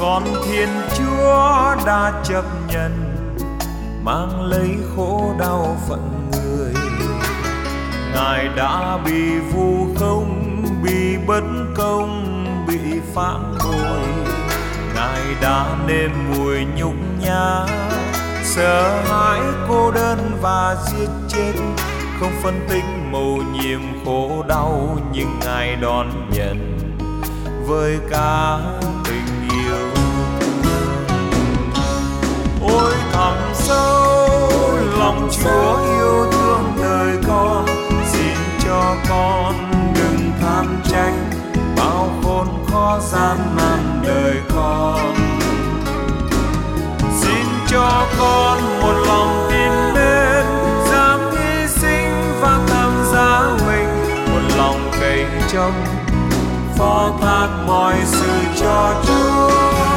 Con Thiên Chúa đã chấp nhận mang lấy khổ đau phận người. Ngài đã bị vu khống, bị bất công, bị phản bội. Ngài đã nếm mùi nhục nhã, sợ hãi, cô đơn và giết chết. Không phân tích mầu nhiệm khổ đau, nhưng Ngài đón nhận với cả tình yêu. Ôi thẳm sâu lòng Chúa yêu thương đời con, xin cho con đừng than trách bao khốn khó gian nan đời con. Xin cho con một lòng tin mến, dám hy sinh và tham giá mình, một lòng cậy trông phó thác mọi sự cho Chúa.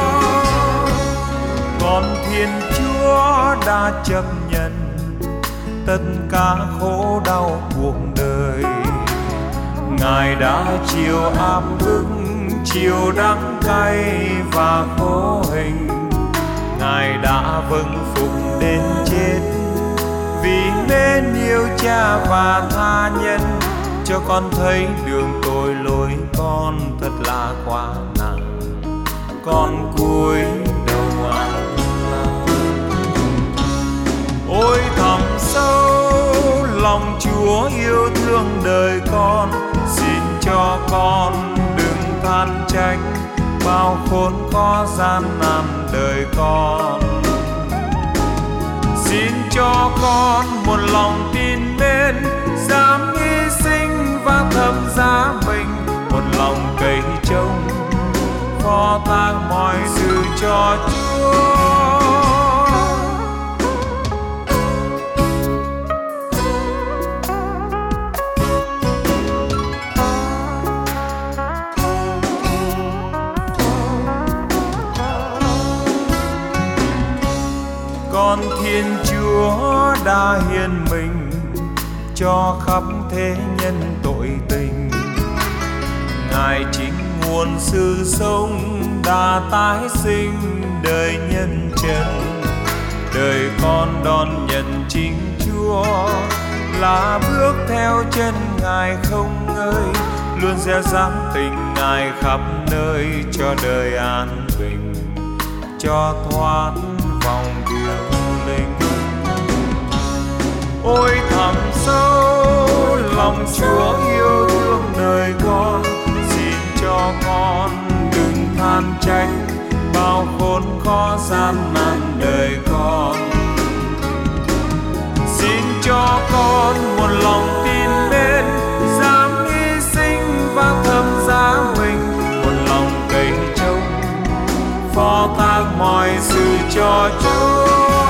Con Thiên Chúa đã chấp nhận tất cả khổ đau cuộc đời. Ngài đã chịu áp bức, chịu đắng cay và khổ hình. Ngài đã vâng phục đến chết vì mến yêu Cha và tha nhân. Cho con thấy đường tội lỗi con thật là quá nặng, con cúi đầu ăn năn. Ôi thẳm sâu lòng Chúa yêu thương đời con, xin cho con đừng than trách bao khốn khó gian nan đời con. Xin cho con một lòng tin mến, dám hy sinh và thầm giá mình, một lòng cậy trông phó thác mọi sự cho Chúa. Con Thiên Chúa đã hiến mình cho khắp thế nhân tội tình. Ngài chính nguồn sự sống đã tái sinh đời nhân trần. Đời con đón nhận chính Chúa là bước theo chân Ngài không ngơi, luôn gieo dắt tình Ngài khắp nơi, cho đời an bình, cho thoát vòng điều linh. Ôi thẳm sâu lòng Chúa yêu thương đời con, xin cho con đừng than trách bao khốn khó gian nan đời con. Xin cho con một lòng tin mến, dám hy sinh và thầm giá mình, một lòng cậy trông phó thác mọi sự cho Chúa.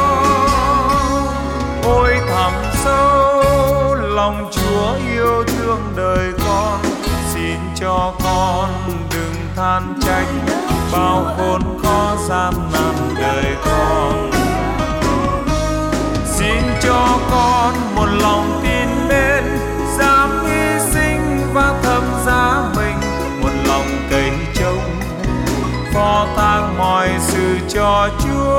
Ôi thẳm sâu lòng Chúa yêu thương đời con, xin cho con đừng than trách bao khốn khó gian nan đời con. Xin cho con một lòng tin mến, dám hy sinh và thầm giá mình, một lòng cậy trông phó thác mọi sự cho Chúa.